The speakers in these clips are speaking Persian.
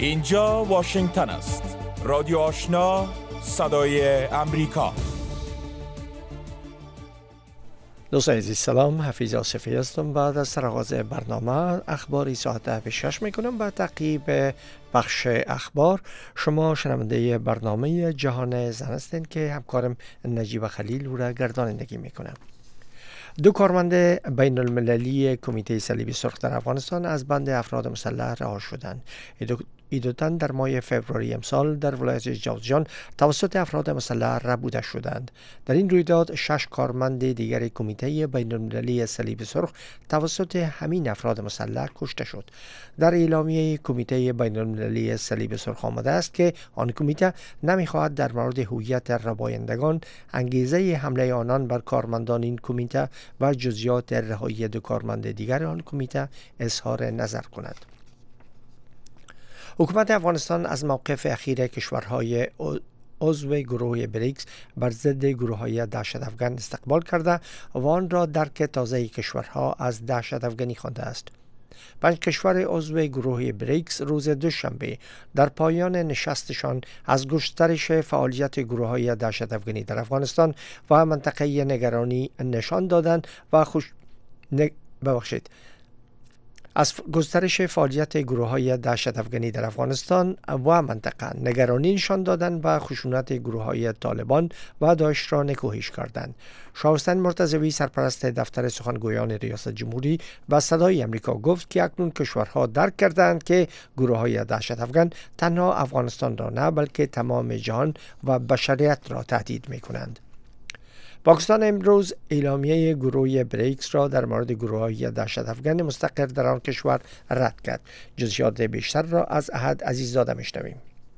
اینجا واشنگتن است. رادیو آشنا، صدای امریکا. دوستان عزیز سلام، حفیظ آصفی هستم. بعد از آغاز برنامه اخباری ساعت 10 میکنم. با تعقیب بخش اخبار شما شنونده برنامه جهان زن هستید که همکارم نجیب خلیل او را گردانندگی میکنم. 2 کارمند بین المللی کمیته صلیب سرخ در افغانستان از بند افراد مسلح رها شدند. این دو تن در ماه فوریه امسال در ولایت جوزجان توسط افراد مسلح ربوده شدند. در این رویداد 6 کارمند دیگر کمیته بین المللی صلیب سرخ توسط همین افراد مسلح کشته شد. در اعلامیه کمیته بین المللی صلیب سرخ آمده است که آن کمیته نمیخواهد در مورد هویت ربایندگان، انگیزه حمله آنان بر کارمندان این کمیته و جزئیات رهایی 2 کارمند دیگر آن کمیته اظهار نظر کند. حکومت افغانستان از موقف اخیر کشورهای عضو گروه بریکس بر ضد گروه‌های دهشت افغان استقبال کرده و آن را درک تازه کشورها از دهشت افغانی خوانده است. 5 کشور عضو گروه بریکس روز دوشنبه در پایان نشستشان از گسترش فعالیت گروه‌های دهشت افغانی در افغانستان و منطقه نگرانی نشان دادند و از گسترش فعالیت گروه‌های دهشت افغانی در افغانستان و منطقه نگرانی نشان دادند و خشونت گروه‌های طالبان و داعش را نکوهش کردند. شاه حسین مرتضوی سرپرست دفتر سخنگویان ریاست جمهوری به صدای امریکا گفت که اکنون کشورها درک کردند که گروه‌های دهشت افغان تنها افغانستان را نه بلکه تمام جهان و بشریت را تهدید می‌کنند. پاکستان امروز اعلامیه گروه بریکس را در مورد گروه‌های دهشت افغان مستقر در آن کشور رد کرد. جزئیات بیشتر را از احد عزیززاده میشنویم.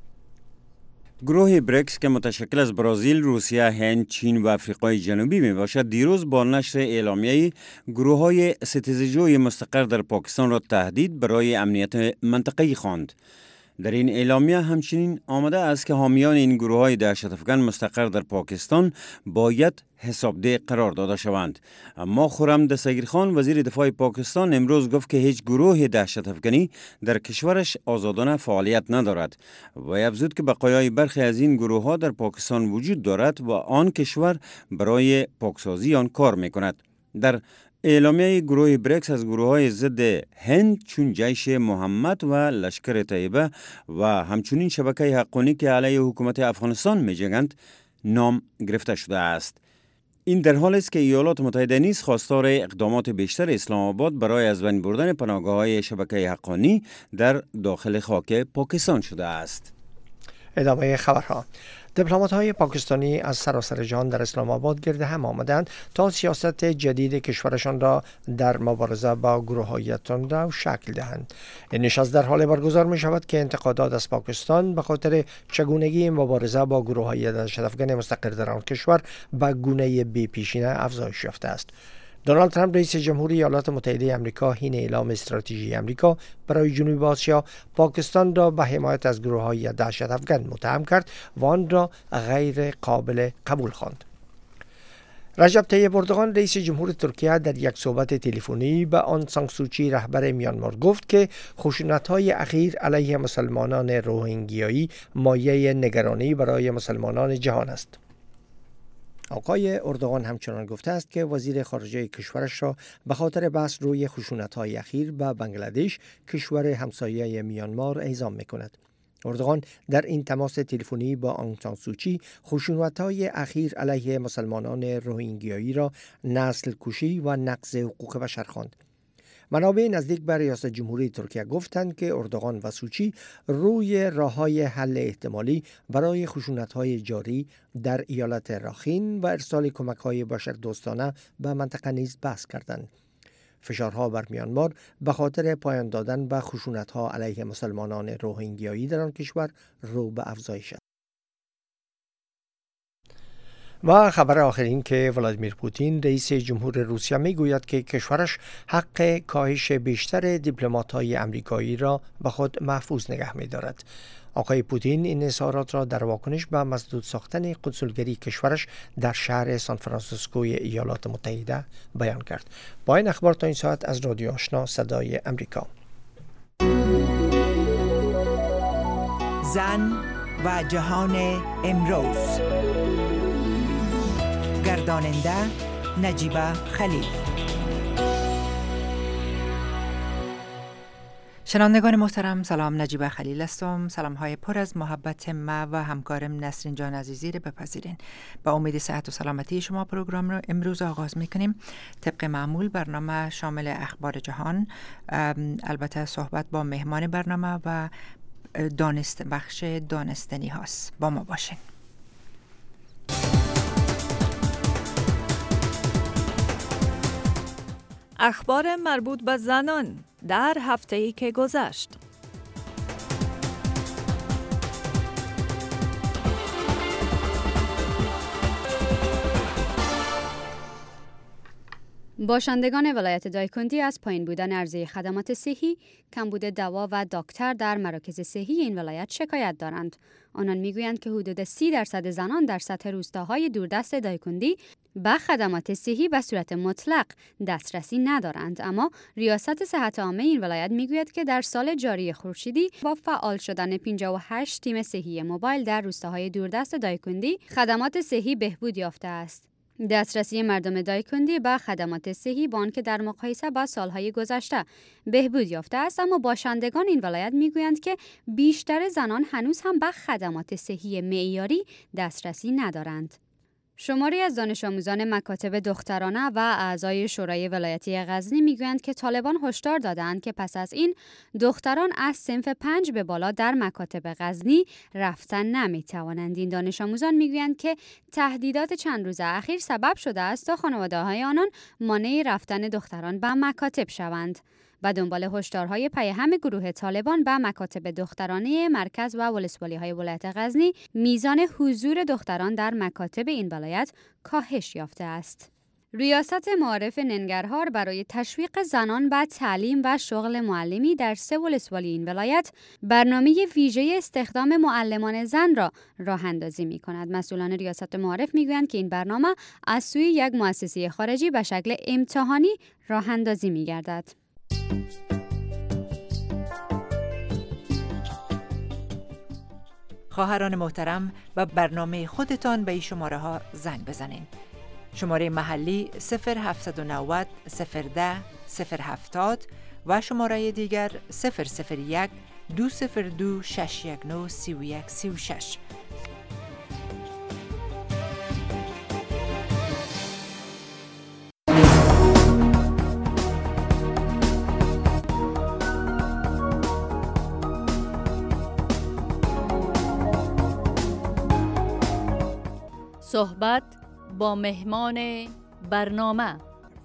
گروه بریکس که متشکل از برزیل، روسیه، هند، چین و آفریقای جنوبی می باشد، دیروز با نشر اعلامیه گروه‌های ستیزجوی مستقر در پاکستان را تهدید برای امنیت منطقه‌ای خواند. در این اعلامیه همچنین آمده است که حامیان این گروه‌های دهشت افغان مستقر در پاکستان باید حسابده قرار داده شوند. اما خرم دستگیرخان وزیر دفاع پاکستان امروز گفت که هیچ گروه دهشت افغانی در کشورش آزادانه فعالیت ندارد و افزود که بقایای برخی از این گروه‌ها در پاکستان وجود دارد و آن کشور برای پاکسازی آن کار می‌کند. در اعلامیه گروه بریکس از گروه‌های ضد هند چون جیش محمد و لشکر طیبه و همچنین شبکه حقانی که علیه حکومت افغانستان می‌جنگند نام گرفته شده است. این در حالی است که ایالات متحده نیز خواستار اقدامات بیشتر اسلام آباد برای از بین بردن پناهگاه‌های شبکه حقانی در داخل خاک پاکستان شده است. ادامه خبرها. دیپلمات‌های پاکستانی از سراسر جهان در اسلام آباد گرد هم آمدند تا سیاست جدید کشورشان را در مبارزه با گروه‌های تندرو شکل دهند. این نشست در حال برگزار می شود که انتقادات از پاکستان به خاطر چگونگی مبارزه با گروه‌های دهشت افغان مستقر در آن کشور به گونه بی‌پیشینه افزایش یافته است. دونالد ترامپ رئیس جمهوری ایالات متحده آمریکا حین اعلام استراتژی آمریکا برای جنوب آسیا پاکستان را به حمایت از گروه‌های دهشت افغان متهم کرد و آن را غیر قابل قبول خواند. رجب طیب اردوغان رئیس جمهور ترکیه در یک صحبت تلفنی به آن سان سو چی رهبر میانمار گفت که خشونت‌های اخیر علیه مسلمانان روهینگیایی مایه نگرانی برای مسلمانان جهان است. آقای اردوغان همچنان گفته است که وزیر خارجه کشورش را به خاطر بحث روی خشونت‌های اخیر به بنگلادش، کشور همسایه میانمار، اعزام می‌کند. اردوغان در این تماس تلفنی با آنگ سان سو چی خشونت‌های اخیر علیه مسلمانان روهینگیایی را نسل کشی و نقض حقوق بشر خواند. منابع نزدیک به ریاست جمهوری ترکیه گفتند که اردوغان و سوچی روی راه‌های حل احتمالی برای خشونت‌های جاری در ایالت راخین و ارسال کمک‌های بشردوستانه به منطقه نیز بحث کردند. فشارها بر میانمار به خاطر پایان دادن به خشونت‌ها علیه مسلمانان روهینگیایی در آن کشور رو به افزایش است. و خبر آخر این که ولادیمیر پوتین رئیس جمهور روسیه میگوید که کشورش حق کاهش بیشتر دیپلمات‌های آمریکایی را به خود محفوظ نگه می‌دارد. آقای پوتین این اظهارات را در واکنش به مسدود ساختن کنسولگری کشورش در شهر سان فرانسیسکوی ایالات متحده بیان کرد. با این اخبار تا این ساعت از رادیو آشنا صدای امریکا. زن و جهان امروز. گرداننده نجیبه خلیل. شنوندگان محترم، سلام. نجیبه خلیل هستم. سلام های پر از محبت ما و همکارم نسرین جان عزیزی رو بپذیرین. با امید صحت و سلامتی شما پروگرام رو امروز آغاز میکنیم. طبق معمول برنامه شامل اخبار جهان، البته صحبت با مهمان برنامه و بخش دانستنی هاست. با ما باشین. اخبار مربوط به زنان در هفته‌ای که گذشت. باشندگان ولایت دایکندی از پایین بودن عرضه خدمات صحی، کمبود دوا و دکتر در مراکز صحی این ولایت شکایت دارند. آنان میگویند که حدود 30% زنان در سطح روستاهای دوردست دایکندی به خدمات صحی به صورت مطلق دسترسی ندارند. اما ریاست صحت عامه این ولایت میگوید که در سال جاری خورشیدی با فعال شدن 58 تیم صحی موبایل در روستاهای دوردست دایکندی خدمات صحی بهبود یافته است. دسترسی مردم دایکندی به خدمات صحی با آنکه در مقایسه با سالهای گذشته بهبود یافته است، اما باشندگان این ولایت میگویند که بیشتر زنان هنوز هم به خدمات صحی معیاری دسترسی ندارند. شماری از دانش آموزان مکاتب دخترانه و اعضای شورای ولایتی غزنی میگویند که طالبان هشدار دادند که پس از این دختران از صنف 5 به بالا در مکاتب غزنی رفتن نمیتوانند. این دانش آموزان میگویند که تهدیدات چند روز اخیر سبب شده است تا خانواده‌های آنان مانع رفتن دختران به مکاتب شوند. و دنبال هشدارهای پیهم گروه طالبان به مکاتب دخترانه مرکز و ولسوالی‌های ولایت غزنی، میزان حضور دختران در مکاتب این ولایت کاهش یافته است. ریاست معارف ننگرهار برای تشویق زنان به تعلیم و شغل معلمی در 3 ولسوالی این ولایت برنامه ویژه استخدام معلمان زن را راه اندازی می‌کند. مسئولان ریاست معارف می‌گویند که این برنامه از سوی یک مؤسسه خارجی به شکل امتحانی راه اندازی می‌گردد. خواهران محترم، و برنامه خودتان به این شماره ها زنگ بزنین. شماره محلی 0790 010 070 و شماره دیگر 001 202 619 3136. صحبت با مهمان برنامه.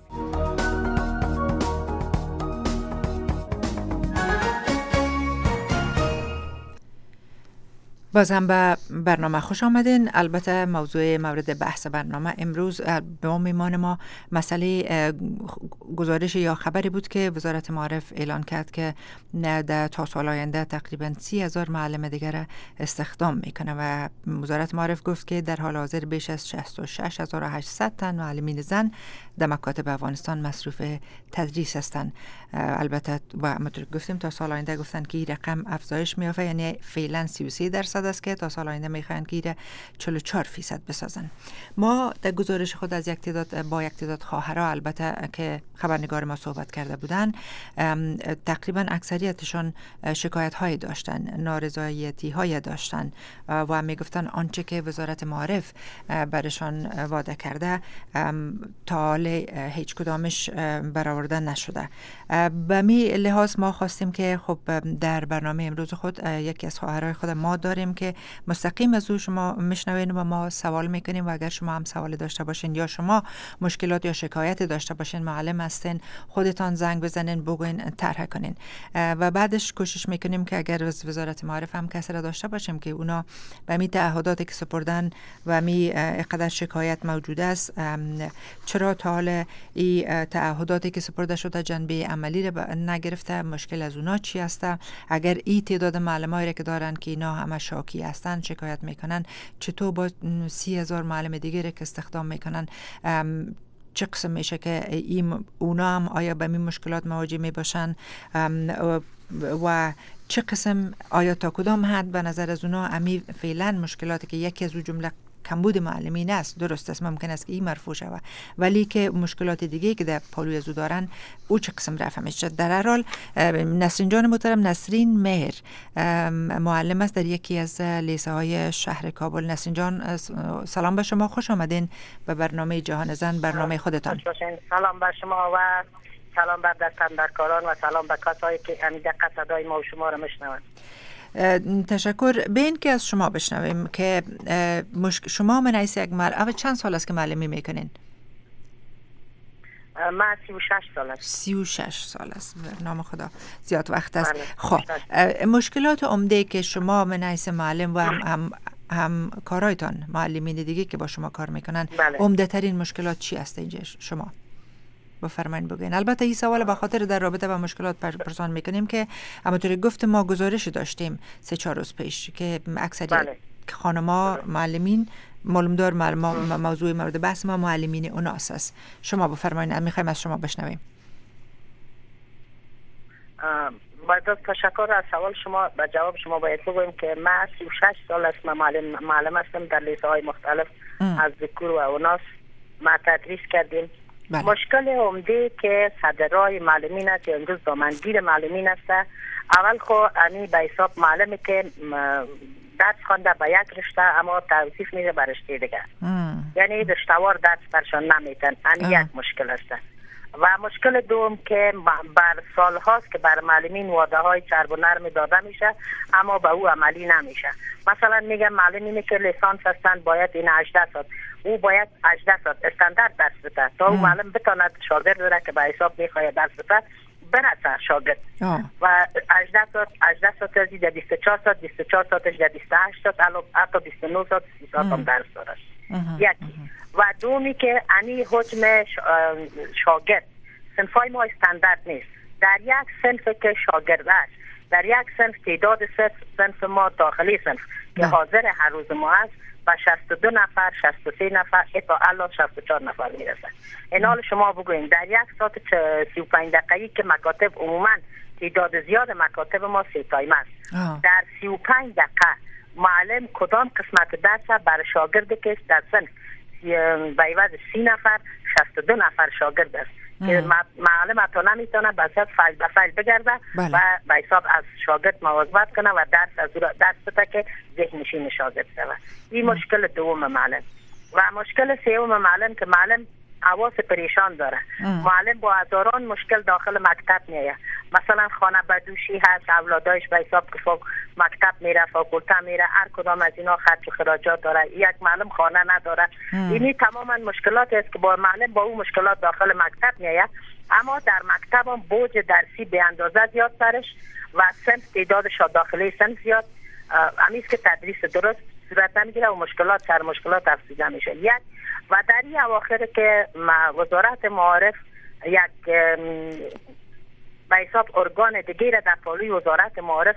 باز هم به برنامه خوش آمدین. البته موضوع مورد بحث برنامه امروز به میمان ما مسئله گزارش یا خبری بود که وزارت معارف اعلان کرد که در تا سال آینده تقریبا 30,000 معلم دیگر استخدام میکنه و وزارت معارف گفت که در حال حاضر بیش از 66,800 تن معلمین زن در مکاتب افغانستان مصروف تدریس هستند. البته و همونطور گفتیم تا سال آینده گفتن که این رقم افزایش میافته، یعنی فعلا 33% است که تا سال آینده میخواین که 44% بسازن. ما در گزارش خود از یک تعداد خواهرها البته که خبرنگار ما صحبت کرده بودن، تقریبا اکثریتشان شکایت های داشتن، نارضایتی های داشتن و میگفتن آنچه که وزارت معارف برشان وعده کرده تا هیچ کدامش برآورده نشده. به می لحاظ ما خواستیم که خب در برنامه امروز خود یکی از خواهرای خود ما داریم که مستقیم از او شما میشنوین و ما سوال میکنیم و اگر شما هم سوال داشته باشین یا شما مشکلات یا شکایت داشته باشین، معلم هستین، خودتان زنگ بزنین، بگوین، طرح کنین و بعدش کوشش میکنیم که اگر وزارت معارف هم کسی را داشته باشیم که اونا به می تعهداتی که سپردن و می اقدر شکایت موجود است، چرا تا حال این تعهداتی که سپرده شده جنبه عملی را نگرفته، مشکل از اونا چی است؟ اگر این تعداد معلمایی که دارن که اینا همه شاکی هستن شکایت میکنن، چطور با 30,000 معلم دیگه که استخدام میکنن چه قسم میشه که اونا هم آیا به این مشکلات مواجه می باشن و چه قسم آیا تا کدام حد به نظر از اونا امی فعلا مشکلاتی که یکی از اون جمله کمبود معلمین است، درست است، ممکن است که این مرفوع شود، ولی که مشکلات دیگه که در پالوی از او دارن او چه قسم رفع میشه. در هر حال نسرین جان محترم، نسرین مهر معلم است در یکی از لیسه های شهر کابل. نسرین جان سلام به شما، خوش آمدین به برنامه جهان زن، برنامه خودتان. سلام به شما و سلام به دستاندرکاران و سلام به کسایی که دقت صدای ما و شما را میشنوند. تشکر. به این که از شما بشنویم که شما من حیث یک مرد چند سال است که معلمی میکنین؟ من 36 سال است. 36 سال است، نام خدا زیاد وقت است. بله. خب مشکلات عمده که شما من حیث معلم و هم کارایتان معلمین دیگه که با شما کار میکنن، بله. عمده ترین مشکلات چی است اینجا شما؟ بفرمایید بگین. البته این سوال به خاطر در رابطه با مشکلات پرسان میکنیم که همونطوری گفت ما گزارش داشتیم 3-4 روز پیش که اکثریت بله. خانما معلمین معلومدار موضوع مورد بحث ما معلمین اوناس است. شما بفرمایید، میخوایم از شما بشنویم. با تشکر از سوال شما. به جواب شما باید بگویم که من 36 سال است من معلم هستم در لیسه های مختلف از ذکور و اوناس ما تدریس کردیم. بله. مشکل عمده که صدرای معلمین است یا امروز دامنگیر معلمین است، اول خو انی به حساب معلمی که درس خوانده به یک رشته اما توصیف میده به رشته دیگه، یعنی رشته‌وار درس برشان نمیتن، یک مشکل است. و مشکل دوم که بر سال هاست که بر معلمین وعده های چرب و نرم داده میشه اما به او عملی نمیشه. مثلا میگم معلمینی که لیسانس هستند باید این 18 ساعت، او باید 18 ساعت استاندارد درس بده تا او معلم بتواند شاگرد را که به حساب میخواد درس بده برسه شاگرد. و 18 ساعت از 24 ساعت 24 ساعتش 28 ساعت حتی 29 ساعت 30 ساعت هم درس داره. یکی. و دومی که انی حجم شاگرد صنفای ما استاندارد نیست. در یک صنف که شاگرد است، در یک صنف تعداد صنف ما داخلی صنف که حاضر هر روز ما است و 62 نفر 63 نفر تا الان 64 نفر میرسه. این حال شما بگوین در یک ساعت 35 دقیقه‌ای که مکاتب عموما تعداد زیاد مکاتب ما 3 تایم است، در 35 دقیقه معلم کدام قسمت درس برای شاگرد که در صنف به عوض 30 نفر 62 نفر شاگرد است که معلم حتی نمیتونه بسیار فایل به فایل بگرده و به حساب از شاگرد مواظبت کنه و درس بده که ذهن نشین شاگرد شود. این مشکل دوم معلم. و مشکل سوم معلم که معلم حواس پریشان داره. معلم با هزاران مشکل داخل مکتب میه. مثلا خانه بدوشی هست، اولادایش به حساب که مکتب میره، فاکولته میره، هر کدام از اینا خرج و خراجات داره. یک معلم خانه نداره. اینی تماما مشکلات است که با معلم با اون مشکلات داخل مکتب میه. اما در مکتب هم بوج درسی به اندازه زیاد سرش و صنف تعدادش داخلی صنف زیاد، همیست که تدریس درست صورت نمیگیره و مشکلات سر مشکلات افزوده میشه. یک و در این اواخر که وزارت معارف یک به حساب ارگان دیگه در پالوی وزارت معارف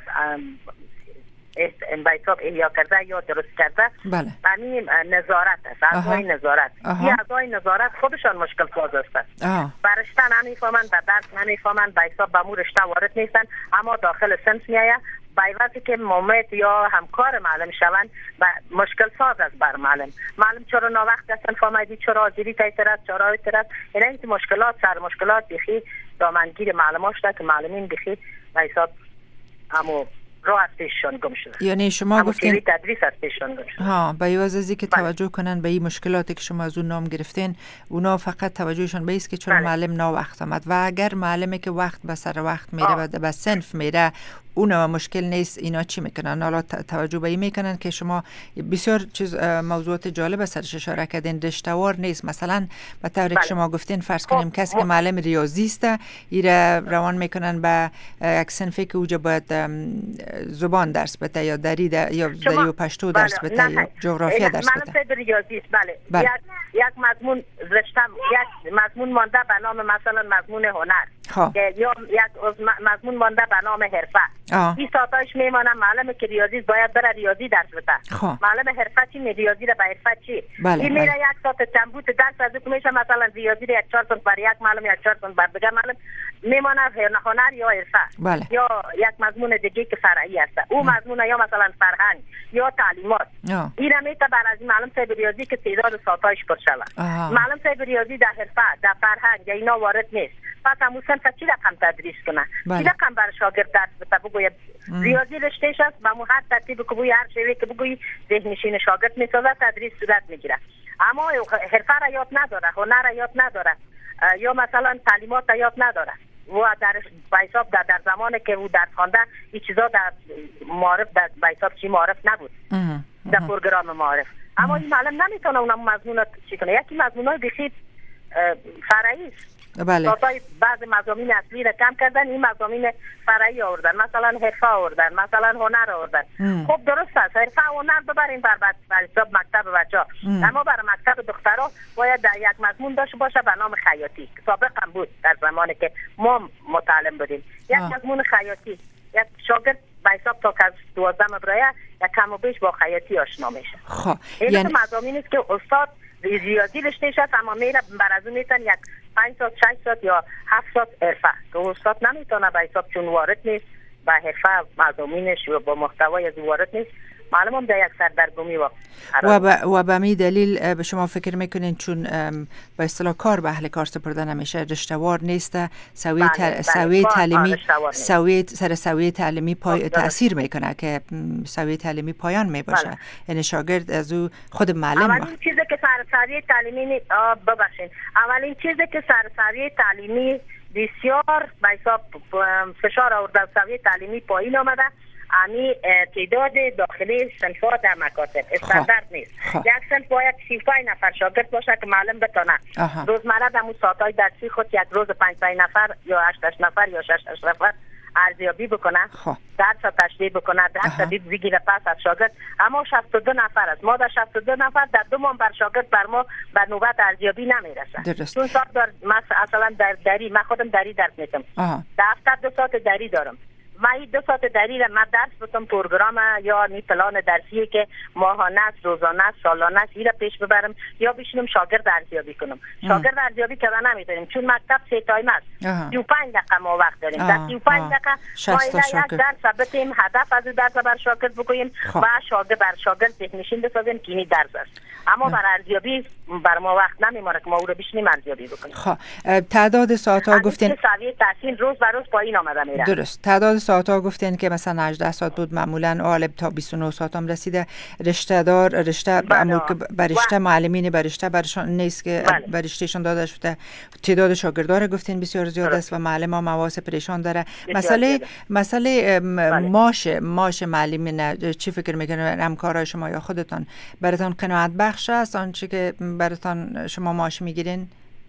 به حساب احیا کرده یا درست کرده، یعنی نظارت است، اعضای نظارت. این اعضای نظارت خودشان مشکل ساز هستند. برشته نمیفهمند، به درس نمیفهمند، به حساب به مو رشته وارد نیستند اما داخل صنف میآید. به عوضی که مامت یا همکار معلم شوند مشکل ساز است بر معلم. معلم چرا ناوقت هستن فهمیدی، چرا حاضری تایترات، چرا ایترات، این مشکلات سر مشکلات بخی دامنگیر معلم شده که معلمین بخی به حساب همو راه از پیششان گم شده. یعنی شما گفتین تدریس از پیششان گم شده. به عوض از اینکه توجه کنن به این مشکلاتی که شما از اون نام گرفتین، اونا فقط توجهشون به است که چرا معلم ناوقت آمد. و اگر معلمی که وقت به سر وقت میره و به صنف میره اونها مشکل نیست، اینا چی میکنن؟ حالا توجه به این میکنن که شما بسیار چیز موضوعات جالب سرش اشاره کردین، رشته‌وار نیست. مثلا به طوری که شما گفتین فرض کنیم کسی که معلم ریاضی است ایره روان میکنن به یک صنفی که اوجا باید زبان درس بده یا دری و پشتو درس بده یا جغرافیا درس بده. معلم ریاضی است، بله. یک مضمون رشته، یک مضمون مانده به نام مثلا مضمون هنر یا یک مضمون مانده به نام حرفه. این ساعتاش میمانه. معلم که ریاضی باید بره ریاضی درس بده. معلم حرفه چی ریاضی را به حرفه چی. این میره یک ساعت کمبود درس از که میشه مثلا ریاضی را 4 ساعت بر یک معلم یا 4 ساعت بر دیگه معلم میمانه هنر یا حرفه یا یک مضمون دیگه که فرعی است. او مضمون یا مثلا فرهنگ یا تعلیمات. این میته بر از معلم صاحب ریاضی که تعداد ساعتاش پر شود. معلم صاحب ریاضی در حرفه در فرهنگ اینا وارد نیست. پس همون صنف چی رقم تدریس کنه؟ چی رقم بر شاگرد درس بده؟ بگوید ریاضی رشتهش است با مو هر ترتیب که بگویی هر شیوه که بگویی ذهنشین شاگرد میسازه تدریس صورت میگیره. اما حرفه را یاد نداره، هنر را یاد نداره یا مثلا تعلیمات را یاد نداره. و در حساب در زمانی که او درس خوانده این چیزا در معارف در حساب چی معارف نبود در پروگرام معارف. اما این معلم نمیتونه اونم مضمونات چی کنه. یکی مضمونای بخید فرعی است. بعض مضامین اصلی را کم کردن، این مضامین فرعی آوردن، مثلا حرفه آوردن، مثلا هنر آوردن. خب درست است، حرفه و هنر ببرین بر حساب مکتب بچه‌ها. اما برای مکتب دخترها باید در یک مضمون داشته باشه به نام خیاطی. سابقا هم بود در زمانی که ما متعلم بودیم. یک مضمون خیاطی. یک شاگرد به حساب تا که از 12 برایه یک کم و بیش با خیاطی آشنا میشه. این مضامین است که استاد ریاضی رشتهش است اما میره بر از اون میتن یک 5 ساعت 6 ساعت یا 7 ساعت حرفه که استاد نمیتونه به حساب چون وارد نیست به حرفه مضامینش و با محتوای از وارد نیست. معلوم هم در یک سردرگمی و به می دلیل به شما فکر میکنین چون به اصطلاح کار به اهل کار سپرده نمیشه، رشته‌وار نیست، سویه تعلیمی سویه تعلیمی تأثیر میکنه که سویه تعلیمی پایان میباشه. یعنی شاگرد از او خود معلم اولین چیزی که سویه تعلیمی اولین چیزی که سویه تعلیمی بسیار به حساب فشار آورده سویه تعلیمی پایین آمده. امی تعداد داخلی صنف‌ها در مکاتب استاندارد نیست. یک صنف باید 35 نفر شاگرد باشه که معلم بتونه روزمره در اون ساعت‌های درسی خود یک روز 5 نفر یا 8 نفر یا 6 نفر ارزیابی بکنه، درس تشریح بکنه، درس بگیره پس از شاگرد. اما 62 نفر است. ما در 62 نفر در 2 ماه بر شاگرد بر ما بر نوبت ارزیابی نمیرسه. چون ساعت در مثلا در دری من خودم دری درس میدم. در هفته 2 ساعت دری دارم. من این 2 ساعت دری را من درس بتم پروگرام یا نی پلان درسی که ماهانه است، روزانه است، سالانه است را پیش ببرم یا بشینم شاگرد ارزیابی کنم. شاگرد ارزیابی کردن نمیتونیم چون مکتب 3 تایم است. 35 دقیقه ما وقت داریم. در 35 دقیقه باید یک درس بتیم هدف از درس بر شاگرد بگوییم و شاگرد بر شاگرد ذهنشین بسازیم که این درس است. اما بر ارزیابی بر ما وقت نمیمونه که ما او رو بشینیم ارزیابی بکنیم. تعداد ساعت ها گفتین سویه تحصیل روز به روز پایین آمده میره. درست. تعداد ساعت ها گفتین که مثلا 18 ساعت بود معمولا غالب تا 29 ساعت هم رسیده. رشته برشته معلمین برشته برشان نیست که برشتهشون داده شده. تعداد شاگردان گفتین بسیار زیاد است و معلم ها مواس پریشان داره. مسئله معاش معلمین چی فکر میکنه همکارای شما یا خودتان براتون قناعت بخش است آنچه که براتون شما معاش میگیرین؟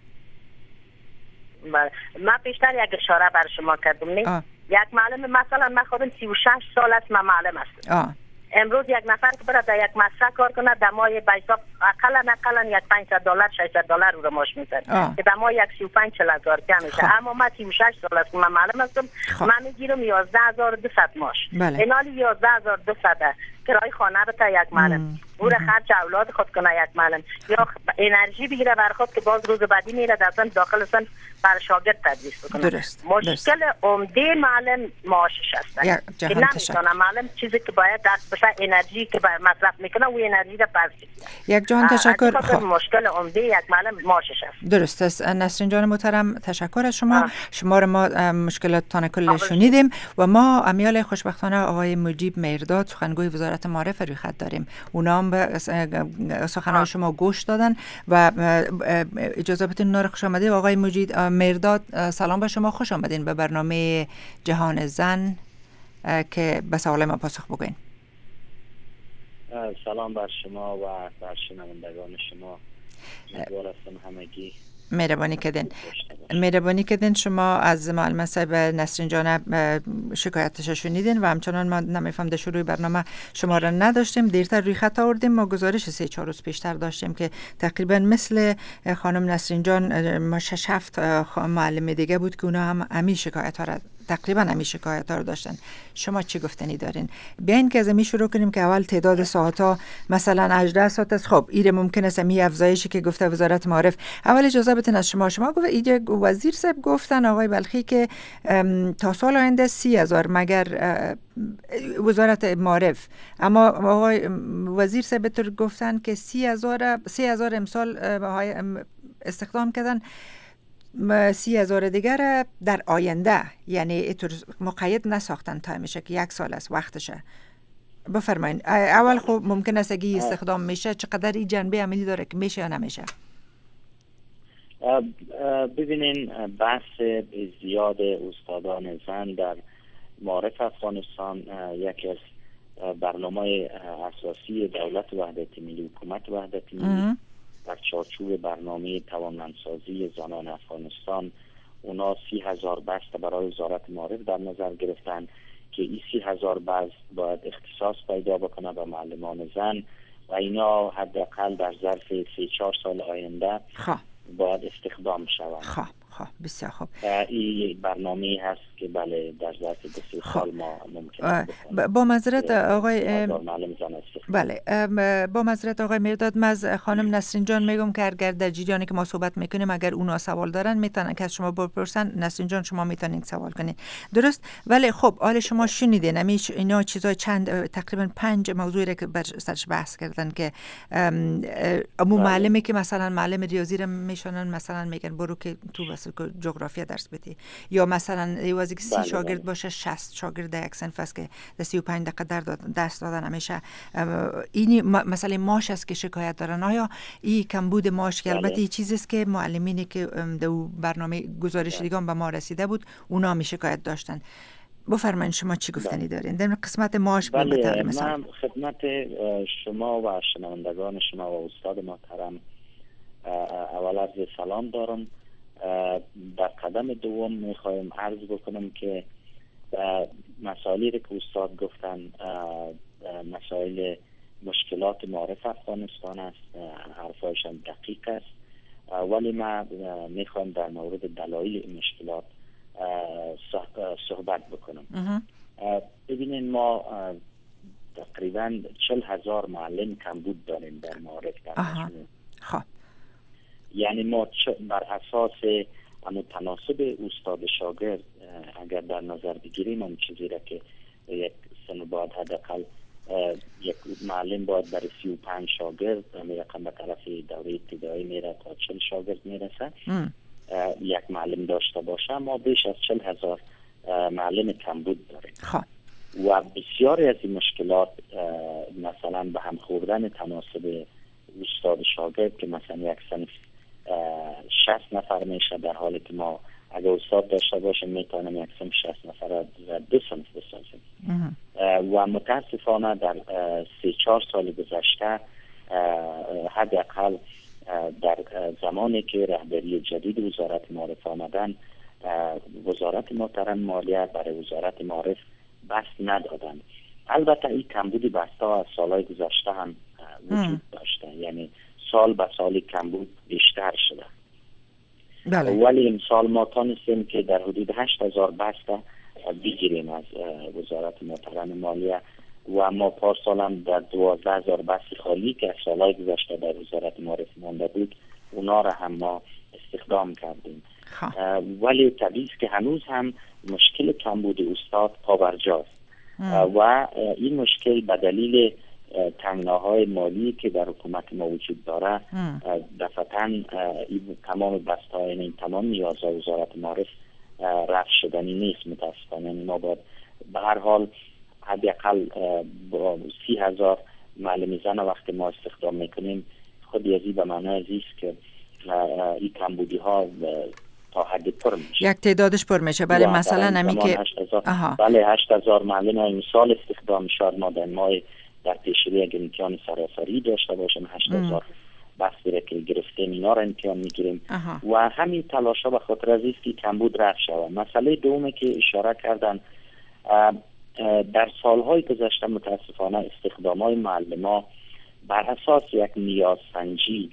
من پیشتر یک اشاره بر شما کردم نه. یک معلم مثلا من خودم 36 سال است من معلم هستم. امروز یک نفر که برای در یک مدرسه کار کنه در ماه به حساب اقلا یک $500 $600 رو معاش می‌کنه که در ماه یک 35-40,000 کم میشه. اما من 36 سال است من معلم هستم. من میگیرم 11,200 معاش. اینالی 11,200 کرای خانه بده یک معلم. او را خرج اولاد خود کنه یک معلم یا انرژی بگیره بر خود که باز روز بعدی میره در داخل سن بر شاگرد تدریس بکنه. مشکل عمده معلم معاشش است. که نمیتونه معلم چیزی که باید دست بشه انرژی که مصرف میکنه و انرژی را پس یک جان تشکر. مشکل عمده یک معلم معاشش است. درست است. نسرین جان محترم تشکر از شما. شما را ما مشکلاتتان کل شنیدیم و ما امیال خوشبختانه آقای مجیب مهرداد سخنگوی وزارت معارف روی خط داریم. اونا هم به سخنهای شما گوش دادن و اجازه بدین اونا رو خوش آمدید. آقای مجید مهرداد سلام به شما، خوش آمدین به برنامه جهان زن که به سوال ما پاسخ بگوین. سلام بر شما و بر شنوندگان شما. امیدوار هستم همگی مهربانی کردین. شما از معلم صاحب نسرین جان شکایتش شنیدین و همچنان ما نمیفهم در شروع برنامه شما را نداشتیم، دیرتر روی خط آوردیم. ما گزارش 3-4 روز پیشتر داشتیم که تقریبا مثل خانم نسرین جان ما 6-7 معلم دیگه بود که اونا هم امی شکایت ها را تقریبا همین شکایت ها رو داشتن. شما چی گفتنی دارین؟ بیاین که از می شروع کنیم که اول تعداد ساعت ها مثلا 18 ساعت است. خب ایره ممکن است می افزایشی که گفته وزارت معارف. اول اجازه بدین از شما گفت اینجا وزیر صاحب گفتن آقای بلخی که تا سال آینده 30,000 مگر وزارت معارف، اما آقای وزیر صاحب طور گفتن که 30,000 امسال استخدام کردن، 30,000 دیگر در آینده، یعنی اینطور مقید نساختن تا میشه که 1 سال است وقتشه. بفرمایید اول خب ممکن است اگه استخدام میشه چقدر این جنبه عملی داره که میشه یا نمیشه؟ ببینین بحث زیاد استادان زن در معارف افغانستان یکی از برنامه اساسی دولت وحدت ملی، حکومت وحدت ملی در چارچوب برنامه توانمندسازی زنان افغانستان اونا 30,000 بست برای وزارت معارف در نظر گرفتن که این 30,000 بست باید اختصاص پیدا بکنه به معلمان زن و اینا حداقل در ظرف 3-4 سال آینده باید استخدام شوند. خب بسیار خوب. این برنامه هست که بله در ظرف 2 سال ما ممکنه با معذرت آقای با معذرت آقای مرداد، من از خانم نسرین جان میگم که اگر در جریانی که ما صحبت میکنیم اگر اونا سوال دارن میتونن که از شما بپرسن. نسرین جان شما میتونین سوال کنین، درست؟ ولی خب حال شما شنیدین اینا چیزای چند تقریبا 5 موضوعی که بر سرش بحث کردن که امو معلمی که مثلا معلم ریاضی رو میشونن مثلا میگن برو که تو جغرافیا درس بدی، یا مثلا ایوازی که 30 شاگرد باشه 60 شاگرد در یک صنف است که 35 دقیقه درس دادن همیشه. این مسئله معاش است که شکایت دارن. آیا این کمبود معاش که البته این چیزی است که معلمینی که در برنامه گزارش دیگه به ما رسیده بود اونا می شکایت داشتن. بفرمایید شما چی گفتنی دارین در قسمت معاش؟ بله، من خدمت شما و شنوندگان شما و استاد محترم اول عرض سلام دارم. در قدم دوم میخوایم عرض بکنم که مسائلی که استاد گفتن مسائل مشکلات معارف افغانستان است، حرفایشان دقیق است، ولی ما میخوایم در مورد دلایل این مشکلات صحبت بکنم. ببینید ما تقریبا 40,000 معلم کمبود داریم در معارف در مجموع. یعنی ما بر اساس تناسب استاد شاگرد اگر در نظر بگیریم اون چیزی را که یک سن باید حداقل یک معلم باید برای 35 شاگرد رقم به طرف دوره ابتدایی میره تا 40 شاگرد میرسه یک معلم داشته باشه. ما بیش از 40,000 معلم کمبود داریم و بسیاری از این مشکلات مثلا به هم خوردن تناسب استاد شاگرد که مثلا یک صنف 60 نفر میشه، در حالی که ما اگه استاد داشته باشیم میتونیم یک صنف 60 نفر را 2 صنف بسازیم. و متاسفانه در 3-4 سال گذشته حداقل در زمانی که رهبری جدید وزارت معارف آمدن وزارت محترم مالیه برای وزارت معارف بست ندادن. البته این کمبود بسته از سالهای گذشته هم وجود داشته، یعنی سال به سال کمبود بیشتر شده. ولی امسال ما تانستیم که در حدود 8,000 بسته بگیریم از وزارت محترم مالیه و ما پارسال هم در 12,000 بست خالی که از سالهای گذشته در وزارت معارف مانده بود اونا را هم ما استخدام کردیم. ولی طبیعی است که هنوز هم مشکل کمبود استاد پابرجاست و این مشکل به دلیل تنگناهای مالی که در حکومت ما وجود داره دفعتاً تمام بسته‌ها، یعنی تمام نیازهای وزارت معارف رفع شدنی نیست متاسفانه. یعنی ما باید به هر حال حداقل 30,000 معلم زن وقتی ما استخدام میکنیم خود یزی به معنای است که این کمبودی ها تا حد پر میشه، یک تعدادش پر میشه. بله مثلا نمی که 8,000 معلم این سال استخدام شد، ما در ماه در پیشروی اگر امتحان سراسری داشته باشیم 8,000 بحثی را که گرفتیم اینا را امتحان میگیریم و همین تلاش ها به خاطر از است که کمبود رفع شود. مسئله دومی که اشاره کردن در سالهای گذشته متاسفانه استخدام های معلم ها بر اساس یک نیاز سنجی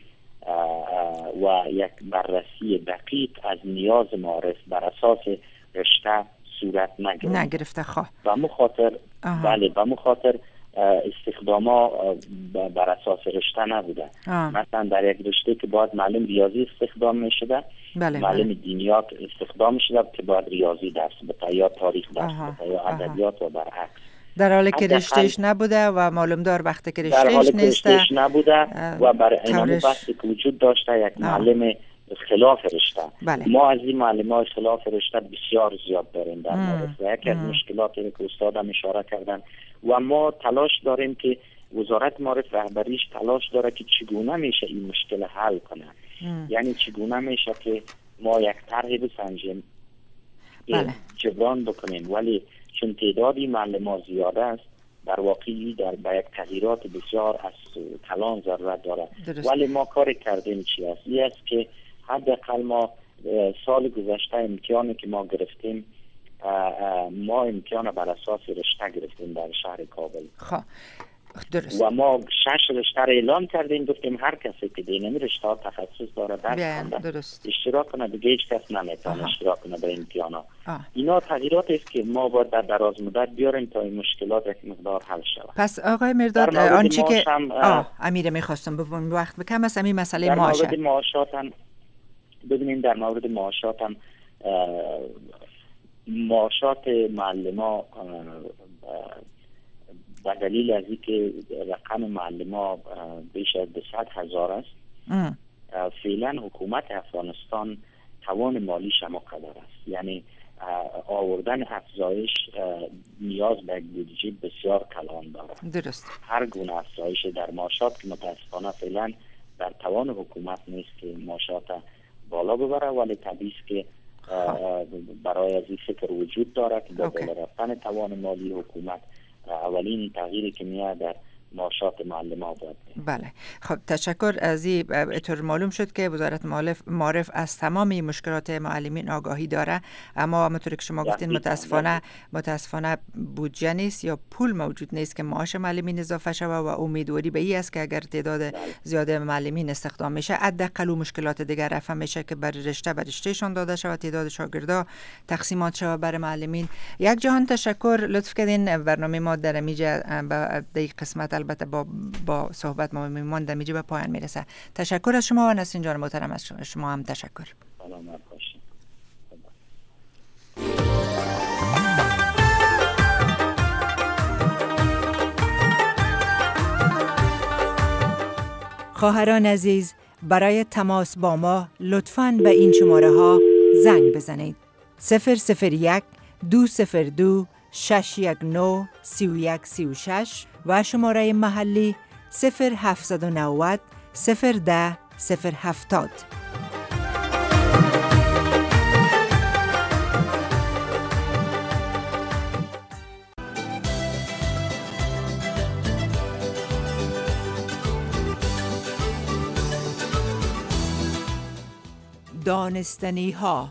و یک بررسی دقیق از نیاز معارف بر اساس رشته صورت نگرفته. و مخاطر به مخاطر استخداما بر اساس رشته نبوده. مثلا در یک رشته که باید معلم ریاضی استخدام می شده، معلم دینیات استخدام می شده که باید ریاضی درس بده یا تاریخ درس بده یا ادبیات و برعکس، در حالی که رشتهش نبوده و معلمدار وقتی که رشتهش نیسته نبوده و برای اینم بحثی که وجود داشته یک معلم خلاف رشته. ما از این معلمای خلاف رشته بسیار زیاد داریم در مورد و یکی از مشکلاتی که استادم اشاره کردن و ما تلاش داریم که وزارت معارف رهبریش تلاش داره که چگونه میشه این مشکل حل کنه. یعنی چگونه میشه که ما یک طرحی بسنجیم جبران بکنیم، ولی چون تعدادی معلمان زیاده است در واقعی به یک تغییرات بسیار از کلان ضرورت داره. ولی ما کار کردیم چی است؟ این است که حداقل ما سال گذشته امتحانی که ما گرفتیم، ما امتحان بر اساس رشته گرفتیم در شهر کابل. درست. و ما 6 رشته را اعلان کردیم، گفتیم هر کسی که دینمی رشته تخصص داره درس اشتراک کنه، دیگه هیچ کس نمیتونه اشتراک کنه در امتحانا. اینا تغییرات است که ما باید در دراز مدت بیاریم تا این مشکلات یک مقدار حل شود. پس آقای مرداد آنچه که امیر میخواستم ببینم وقت بکم است همین مسئله معاشه. در مورد معاشات هم ببینیم، در مورد معاشات هم معاشات معلما به دلیل از اینکه رقم معلما بیش از 200,000 است، فعلا حکومت افغانستان توان مالیش هم قدر است. یعنی آوردن افزایش نیاز به بودجه بسیار کلان دارد. درست. هر گونه افزایش در معاشات که متاسفانه فعلا در توان حکومت نیست که معاشات بالا ببره، ولی طبیعی است که برای از این فکر وجود دارد که با بالا رفتن توان مالی حکومت اولین تغییری که میاد در معاشات معلمان بود. بله، خب تشکر. از این اطور معلوم شد که وزارت معارف از تمامی مشکلات معلمین آگاهی داره، اما همونطور که شما گفتین متاسفانه بودجه نیست یا پول موجود نیست که معاش معلمین اضافه شود و امیدواری به این است که اگر تعداد زیاد معلمین استخدام میشه حداقل مشکلات دیگر رفع میشه که بر رشتهشان داده شود، تعداد شاگردا تقسیمات شود بر معلمین. یک جهان تشکر، لطف کردین. برنامه ما در میجه به قسمت البته با صحبت ما میمان در میجه به پایان میرسه. تشکر از شما و نسرین جان محترم، از شما هم تشکر. سلامت باشید. خواهران عزیز، برای تماس با ما لطفاً به این شماره ها زنگ بزنید: 001 202 619 3136 و شماره محلی 0790 010 070. دانستنی ها.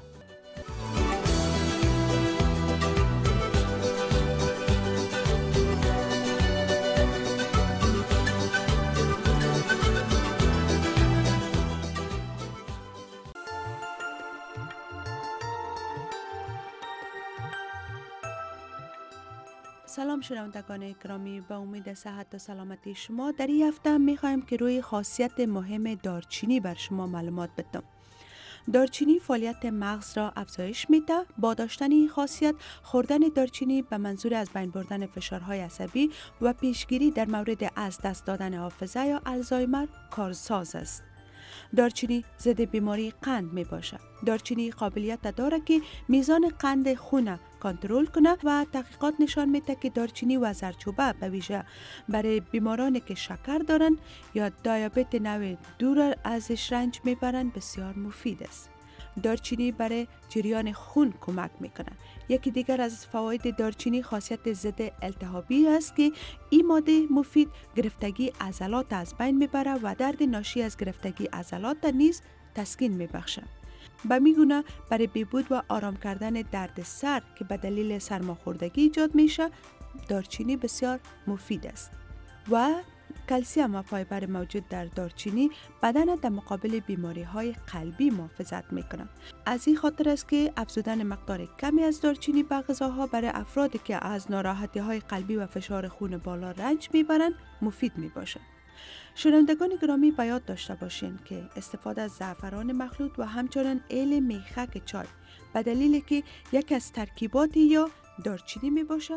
سلام شنوندگان گرامی، به امید صحت و سلامتی شما در این هفته می‌خوایم که روی خاصیت مهم دارچینی بر شما معلومات بدم. دارچینی فعالیت مغز را افزایش میده. با داشتن این خاصیت، خوردن دارچینی به منظور از بین بردن فشارهای عصبی و پیشگیری در مورد از دست دادن حافظه یا آلزایمر کارساز است. دارچینی ضد بیماری قند می باشد. دارچینی قابلیت دارد که میزان قند خون کنترل کنه و تحقیقات نشان میده که دارچینی و زردچوبه به ویژه برای بیمارانی که شکر دارند یا دیابت نوع 2 ازش رنج میبرند بسیار مفید است. دارچینی برای جریان خون کمک میکنه. یکی دیگر از فواید دارچینی خاصیت ضد التهابی است که این ماده مفید گرفتگی عضلات از بین میبره و درد ناشی از گرفتگی عضلات نیز تسکین میبخشه. به میگونه برای بهبود و آرام کردن درد سر که به دلیل سرماخوردگی ایجاد میشه، دارچینی بسیار مفید است. و کلسیم و فایبر موجود در دارچینی بدن در مقابل بیماری های قلبی محافظت میکنند. از این خاطر است که افزودن مقدار کمی از دارچینی به غذاها برای افرادی که از ناراحتی های قلبی و فشار خون بالا رنج میبرند مفید میباشد. شنوندگان گرامی به یاد داشته باشین که استفاده از زعفران مخلوط و همچنین ایل میخک چای به دلیل که یک از ترکیبات یا دارچینی می باشد